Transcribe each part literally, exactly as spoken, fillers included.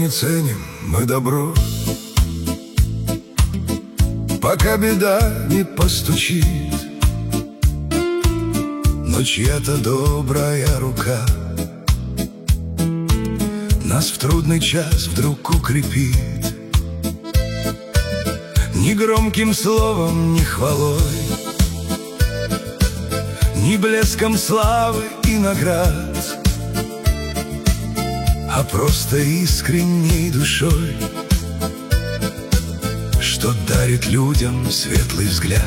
не ценим мы добро, пока беда не постучит, но чья-то добрая рука нас в трудный час вдруг укрепит. Ни громким словом, ни хвалой, ни блеском славы и наград, а просто искренней душой, что дарит людям светлый взгляд.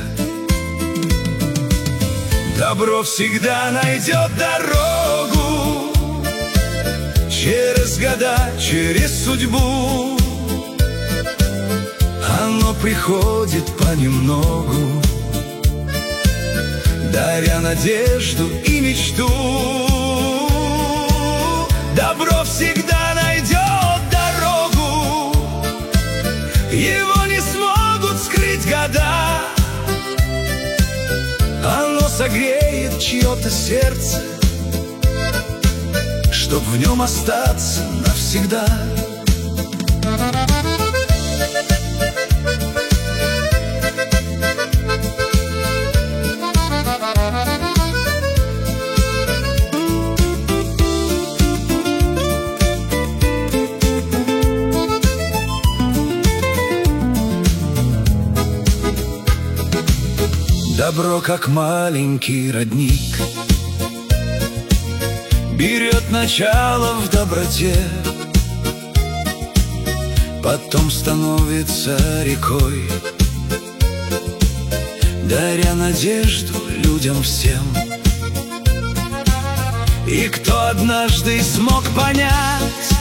Добро всегда найдет дорогу через года, через судьбу. Оно приходит понемногу, даря надежду и мечту. Добро всегда найдет дорогу, его не смогут скрыть года. Оно согреет чье-то сердце, чтоб в нем остаться навсегда. Добро, как маленький родник, берет начало в доброте, потом становится рекой, даря надежду людям всем. И кто однажды смог понять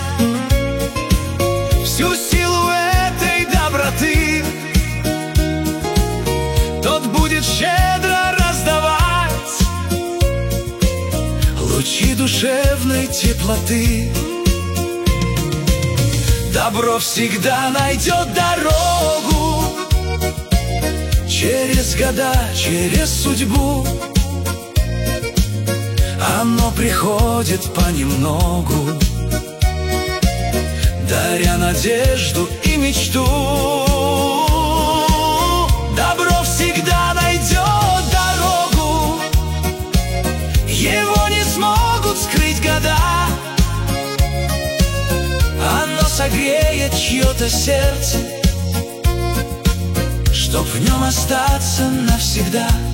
всю силу этой доброты, тот будет щедро раздавать лучи душевной теплоты. Добро всегда найдет дорогу через года, через судьбу. Оно приходит понемногу, даря надежду и мечту. Добро всегда найдет дорогу, его не смогут скрыть года. Оно согреет чье-то сердце, чтоб в нем остаться навсегда.